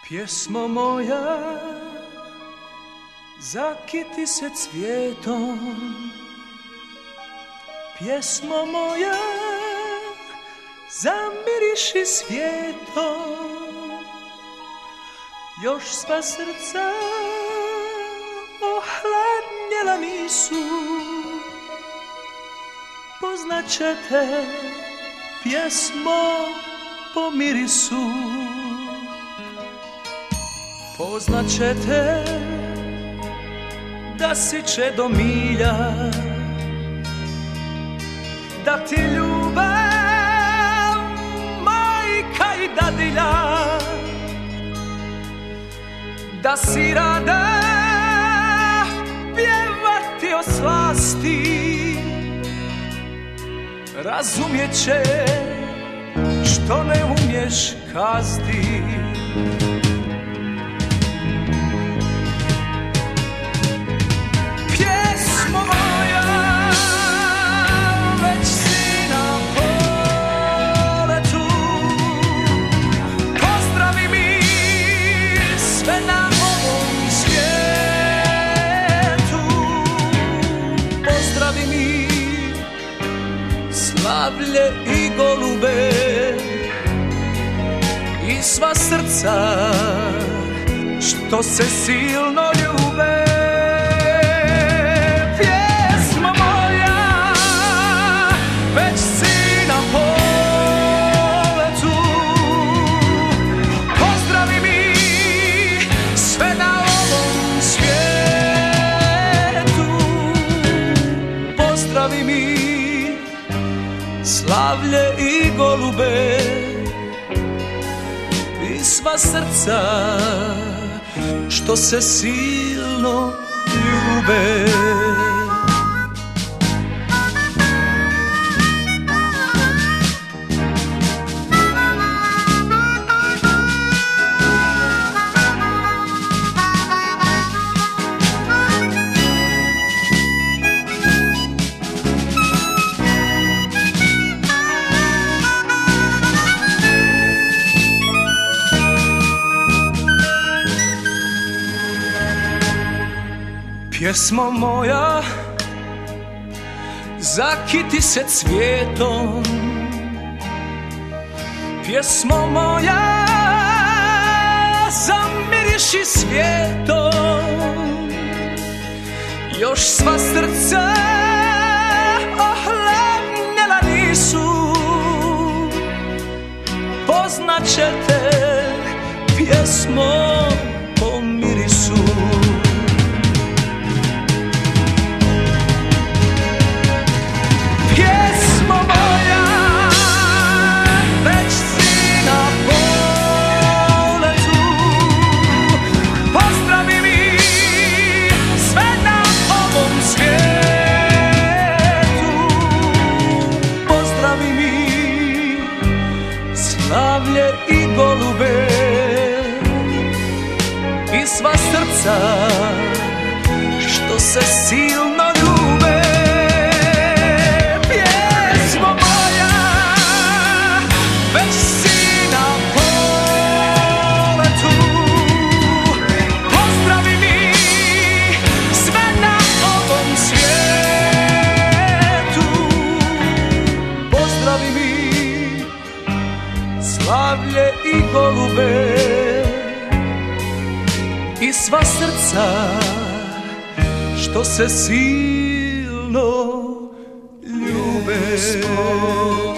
Pjesmo moja, zakiti se cvijetom. Pjesmo moja, zamiriši svijetom. Još sva srca ohladnjela nisu. Poznaćete pjesmo po mirisu. Poznaćete da si čedomilja, da ti ljubav majka i dadilja, da si rada pjevati o slasti. Razumjet će što ne umješ kazati. Pjesmo moja, već si na poletu. Pozdravi mi sve na ovom svijetu. Pozdravi mi slavlje i golube i sva srca što se silno ljube. Pjesmo moja, već si na poletu. Pozdravi mi sve na ovom svijetu. Pozdravi mi slavlje i golube i sva srca što se silno ljube. Pjesmo moja, zakiti se cvijetom. Pjesmo moja, zamiriši svijetom. Još sva srca ohladnjela nisu. Poznaćete pjesmo po mirisu. Slavlje i golube i sva srca što se silno ljube. Pjesmo moja, već si na poletu. Pozdravi mi sve na ovom svijetu. Pozdravi mi slavlje i golube i sva srca što se silno ljube.